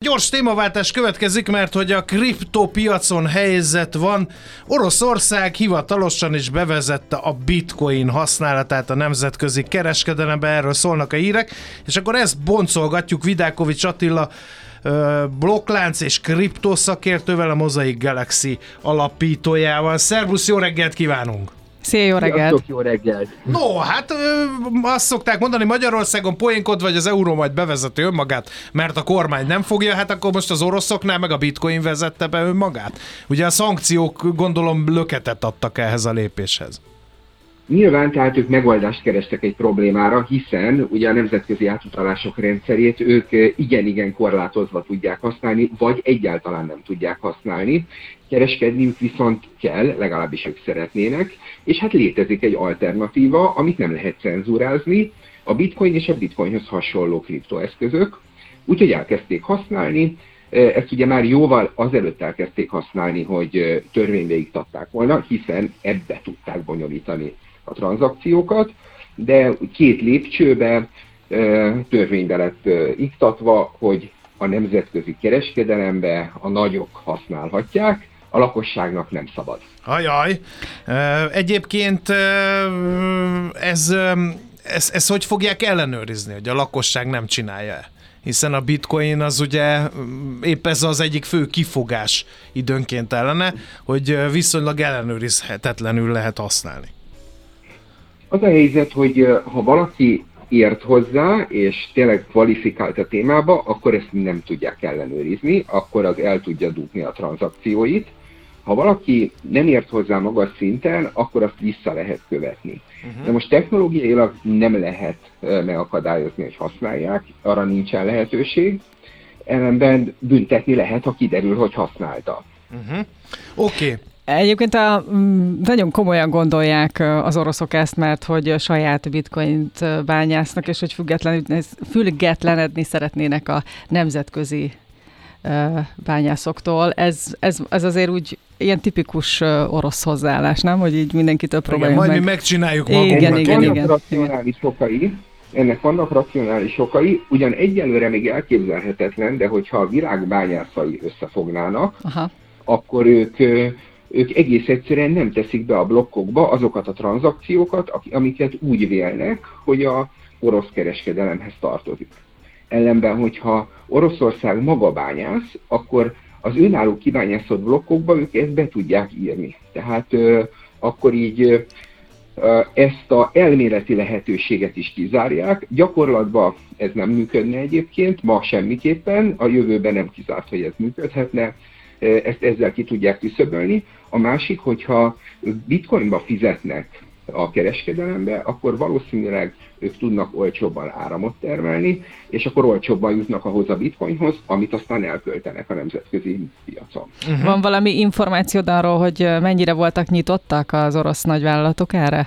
gyors témaváltás következik, mert hogy a kriptopiacon helyzet van. Oroszország hivatalosan is bevezette a bitcoin használatát a nemzetközi kereskedelembe, erről szólnak a hírek, és akkor ezt boncolgatjuk Vidákovics Attila blokklánc és kriptoszakértővel, a Mosaic Galaxy alapítójával. Szervusz, jó reggelt kívánunk! Szia, jó reggelt! Sziasztok, jó reggelt! No, hát azt szokták mondani, Magyarországon poénkod, vagy az euró majd bevezeti önmagát, mert a kormány nem fogja, hát akkor most az oroszoknál meg a bitcoin vezette be önmagát. Ugye a szankciók, gondolom, löketet adtak ehhez a lépéshez. Nyilván, tehát ők megoldást kerestek egy problémára, hiszen ugye a nemzetközi átutalások rendszerét ők igen-igen korlátozva tudják használni, vagy egyáltalán nem tudják használni. Kereskedniük viszont kell, legalábbis ők szeretnének, és hát létezik egy alternatíva, amit nem lehet cenzúrázni, a bitcoin és a bitcoinhoz hasonló kriptoeszközök, úgyhogy elkezdték használni. Ezt ugye már jóval azelőtt elkezdték használni, hogy törvénybe iktatták volna, hiszen ebbe tudták bonyolítani a tranzakciókat, de 2 lépcsőbe törvénybe lett iktatva, hogy a nemzetközi kereskedelembe a nagyok használhatják, a lakosságnak nem szabad. Ajaj. Egyébként ez hogy fogják ellenőrizni, hogy a lakosság nem csinálja? Hiszen a bitcoin az ugye épp ez az egyik fő kifogás időnként ellene, hogy viszonylag ellenőrizhetetlenül lehet használni. Az a helyzet, hogy ha valaki ért hozzá, és tényleg kvalifikált a témába, akkor ezt nem tudják ellenőrizni, akkor az el tudja dugni a tranzakcióit. Ha valaki nem ért hozzá magas szinten, akkor azt vissza lehet követni. De most technológiailag nem lehet megakadályozni, hogy használják, arra nincsen lehetőség, ellenben büntetni lehet, ha kiderül, hogy használta. Oké. Egyébként nagyon komolyan gondolják az oroszok ezt, mert hogy saját bitcoint bányásznak, és hogy függetlenedni szeretnének a nemzetközi bányászoktól. Ez azért úgy ilyen tipikus orosz hozzáállás, nem? Hogy így mindenkitől próbáljuk majd mi megcsináljuk magunknak. Ennek vannak racionális okai, ugyan egyelőre még elképzelhetetlen, de hogyha a világ bányászai összefognának, akkor ők egész egyszerűen nem teszik be a blokkokba azokat a tranzakciókat, amiket úgy vélnek, hogy a orosz kereskedelemhez tartozik. Ellenben, hogyha Oroszország maga bányász, akkor az önálló kibányászott blokkokba ők ezt be tudják írni. Tehát akkor így ezt az elméleti lehetőséget is kizárják. Gyakorlatban ez nem működne egyébként, ma semmiképpen, a jövőben nem kizárt, hogy ez működhetne. Ezt ezzel ki tudják küszöbölni. A másik, hogyha bitcoinba fizetnek a kereskedelembe, akkor valószínűleg ők tudnak olcsóbban áramot termelni, és akkor olcsóbban jutnak ahhoz a bitcoinhoz, amit aztán elköltenek a nemzetközi piacon. Van valami információd arról, hogy mennyire voltak nyitottak az orosz nagyvállalatok erre?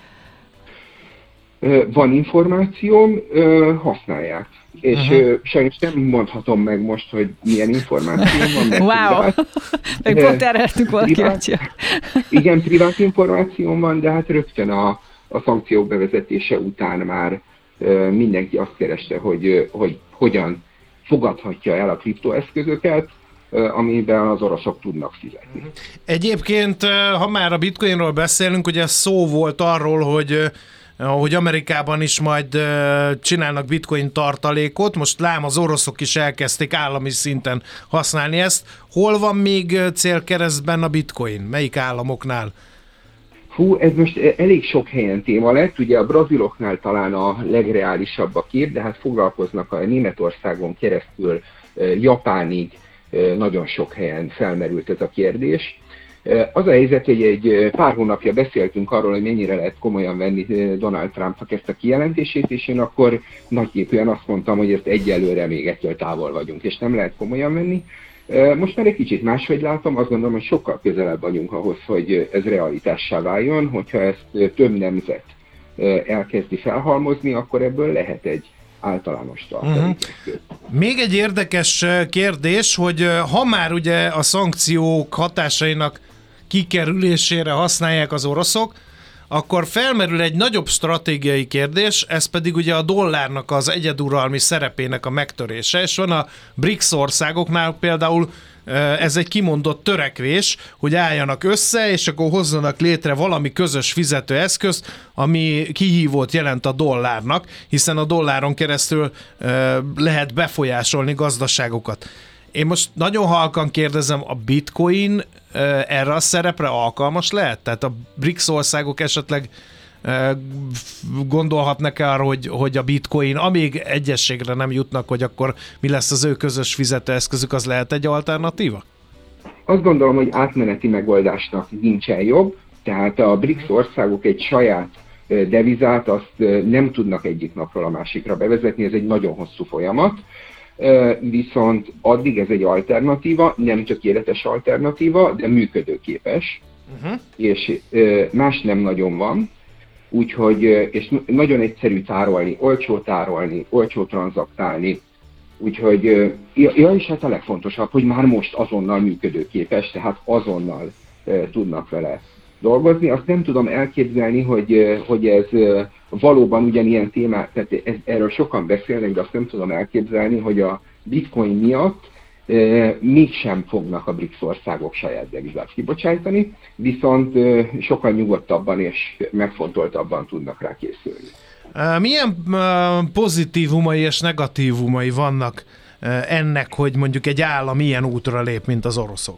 Van információm, használják. És sajnos nem mondhatom meg most, hogy milyen információ van. Wow! Meg pont erre lettünk volna kíváncsiak. Igen, privát információm van, de hát rögtön a szankciók bevezetése után már mindenki azt kereste, hogy hogyan fogadhatja el a kriptoeszközöket, amiben az oroszok tudnak fizetni. Egyébként, ha már a bitcoinról beszélünk, ugye szó volt arról, hogy Amerikában is majd csinálnak bitcoin tartalékot, most lám az oroszok is elkezdték állami szinten használni ezt. Hol van még célkeresztben a bitcoin? Melyik államoknál? Ez most elég sok helyen téma lett, ugye a braziloknál talán a legreálisabb a kép, de hát foglalkoznak a Németországon keresztül Japánig, nagyon sok helyen felmerült ez a kérdés. Az a helyzet, hogy egy pár hónapja beszéltünk arról, hogy mennyire lehet komolyan venni Donald Trumpnak ezt a kijelentését, és én akkor nagyképűen azt mondtam, hogy ezt egyelőre még ettől távol vagyunk, és nem lehet komolyan venni. Most már egy kicsit máshogy látom, azt gondolom, hogy sokkal közelebb vagyunk ahhoz, hogy ez realitássá váljon, hogyha ezt több nemzet elkezdi felhalmozni, akkor ebből lehet egy általános tartalékeszköz. Még egy érdekes kérdés, hogy ha már ugye a szankciók hatásainak kikerülésére használják az oroszok, akkor felmerül egy nagyobb stratégiai kérdés, ez pedig ugye a dollárnak az egyeduralmi szerepének a megtörése, és van a BRICS országoknál például ez egy kimondott törekvés, hogy álljanak össze, és akkor hozzanak létre valami közös fizetőeszközt, ami kihívót jelent a dollárnak, hiszen a dolláron keresztül lehet befolyásolni gazdaságokat. Én most nagyon halkan kérdezem, a bitcoin erre a szerepre alkalmas lehet? Tehát a BRICS országok esetleg gondolhatnak arra, hogy a bitcoin, amíg egyességre nem jutnak, hogy akkor mi lesz az ő közös fizetőeszközük, az lehet egy alternatíva? Azt gondolom, hogy átmeneti megoldásnak nincsen jobb, tehát a BRICS országok egy saját devizát azt nem tudnak egyik napról a másikra bevezetni, ez egy nagyon hosszú folyamat, viszont addig ez egy alternatíva, nem tökéletes alternatíva, de működőképes, és más nem nagyon van. Úgyhogy, és nagyon egyszerű tárolni, olcsó tranzaktálni. Úgyhogy, és hát a legfontosabb, hogy már most azonnal működőképes, tehát azonnal tudnak vele dolgozni. Azt nem tudom elképzelni, hogy ez valóban ugyanilyen témát, tehát erről sokan beszélnek, de azt nem tudom elképzelni, hogy a bitcoin miatt mégsem fognak a BRICS országok saját devizát kibocsájtani, viszont sokkal nyugodtabban és megfontoltabban tudnak rá készülni. Milyen pozitívumai és negatívumai vannak ennek, hogy mondjuk egy állam ilyen útra lép, mint az oroszok?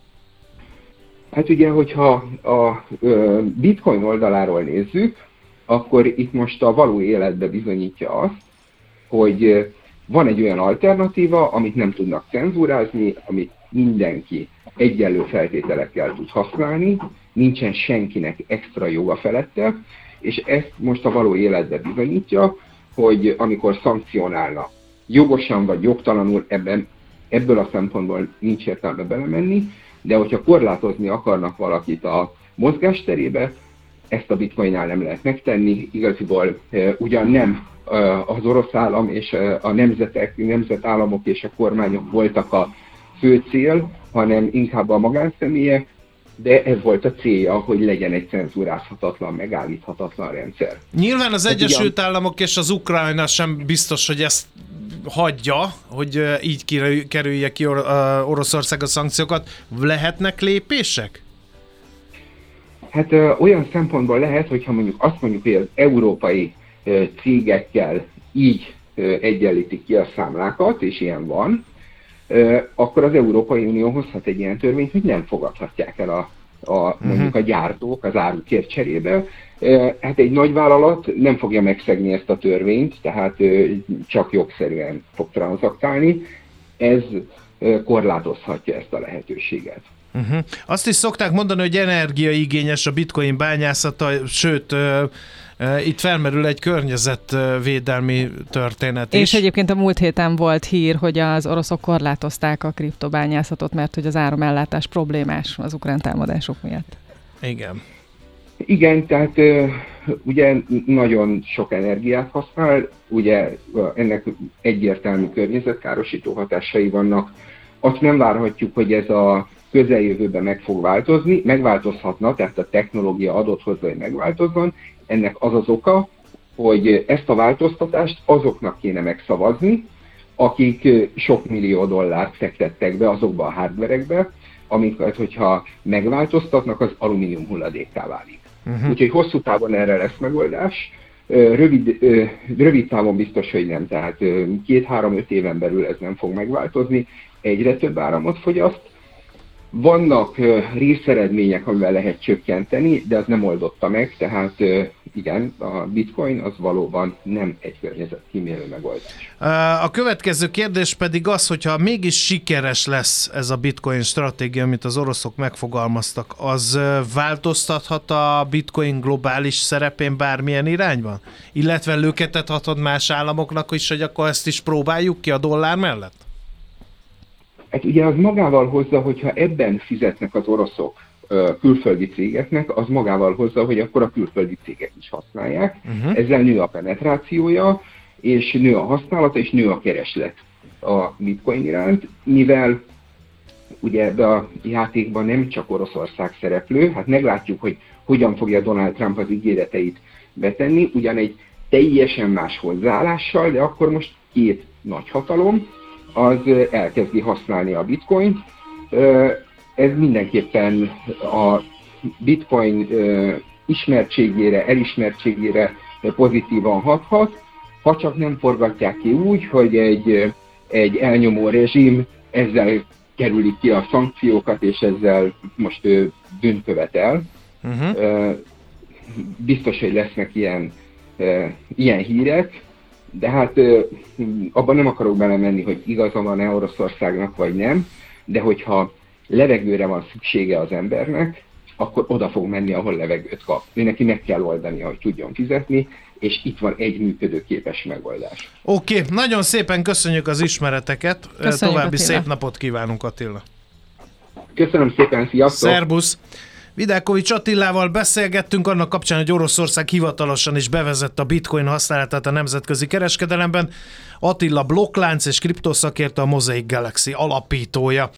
Hát ugye, hogyha a bitcoin oldaláról nézzük, akkor itt most a való életbe bizonyítja azt, hogy van egy olyan alternatíva, amit nem tudnak cenzúrázni, amit mindenki egyenlő feltételekkel tud használni, nincsen senkinek extra joga felette, és ezt most a való életbe bizonyítja, hogy amikor szankcionálna, jogosan vagy jogtalanul, ebből a szempontból nincs értelme belemenni, de hogyha korlátozni akarnak valakit a mozgásterébe, ezt a bitcoinnál nem lehet megtenni, igaziból ugyan nem az orosz állam és a nemzetállamok és a kormányok voltak a fő cél, hanem inkább a magánszemélyek, de ez volt a célja, hogy legyen egy cenzúrázhatatlan, megállíthatatlan rendszer. Nyilván az Egyesült Államok és az Ukrajna sem biztos, hogy ezt hagyja, hogy így kerülje ki Oroszország a szankciókat. Lehetnek lépések? Hát olyan szempontból lehet, hogyha mondjuk azt mondjuk, hogy az európai cégekkel így egyenlítik ki a számlákat, és ilyen van, akkor az Európai Unió hozhat egy ilyen törvényt, hogy nem fogadhatják el mondjuk a gyártók az árukért cserébe. Hát egy nagyvállalat nem fogja megszegni ezt a törvényt, tehát csak jogszerűen fog tranzaktálni. Ez korlátozhatja ezt a lehetőséget. Azt is szokták mondani, hogy energiaigényes a bitcoin bányászata, sőt, itt felmerül egy környezetvédelmi történet is. És egyébként a múlt héten volt hír, hogy az oroszok korlátozták a kriptobányászatot, mert hogy az áramellátás problémás az ukrán támadások miatt. Igen. Igen, tehát ugye nagyon sok energiát használ, ugye ennek egyértelmű környezetkárosító hatásai vannak. Azt nem várhatjuk, hogy ez a közeljövőben meg fog változni, megváltozhatna, tehát a technológia adott hozzá, hogy megváltozzon. Ennek az az oka, hogy ezt a változtatást azoknak kéne megszavazni, akik sok millió dollárt fektettek be azokba a hardverekbe, amiket, hogyha megváltoztatnak, az alumínium hulladékká válik. Úgyhogy hosszú távon erre lesz megoldás, rövid távon biztos, hogy nem, tehát 2-3-5 éven belül ez nem fog megváltozni, egyre több áramot fogyaszt. Vannak részeredmények, amivel lehet csökkenteni, de az nem oldotta meg, tehát igen, a bitcoin az valóban nem egy környezetkímélő megoldás. A következő kérdés pedig az, hogyha mégis sikeres lesz ez a bitcoin stratégia, amit az oroszok megfogalmaztak, az változtathat a bitcoin globális szerepén bármilyen irányban? Illetve löketet adhat más államoknak is, hogy akkor ezt is próbáljuk ki a dollár mellett? Hát ugye az magával hozza, hogyha ebben fizetnek az oroszok külföldi cégeknek, az magával hozza, hogy akkor a külföldi cégek is használják. Ezzel nő a penetrációja, és nő a használata, és nő a kereslet a bitcoin iránt, mivel ugye ebbe a játékban nem csak Oroszország szereplő, hát meglátjuk, hogy hogyan fogja Donald Trump az ígéreteit betenni, ugyan egy teljesen más hozzáállással, de akkor most két nagyhatalom az elkezdi használni a bitcoint. Ez mindenképpen a bitcoin ismertségére, elismertségére pozitívan hathat, ha csak nem forgatják ki úgy, hogy egy elnyomó rezsim ezzel kerülik ki a szankciókat, és ezzel most bűnt követel. Biztos, hogy lesznek ilyen hírek, de hát abban nem akarok belemenni, hogy igaza van-e Oroszországnak, vagy nem, de hogyha levegőre van szüksége az embernek, akkor oda fog menni, ahol levegőt kap. Neki meg kell oldania, hogy tudjon fizetni, és itt van egy működőképes megoldás. Oké, nagyon szépen köszönjük az ismereteket. Köszönjük, további Attila. Szép napot kívánunk, Attila. Köszönöm szépen, sziasztok! Szerbusz! Vidákovics Attilával beszélgettünk annak kapcsán, hogy Oroszország hivatalosan is bevezette a bitcoin használatát a nemzetközi kereskedelemben. Attila blokklánc és kriptoszakértő, a Mosaic Galaxy alapítója.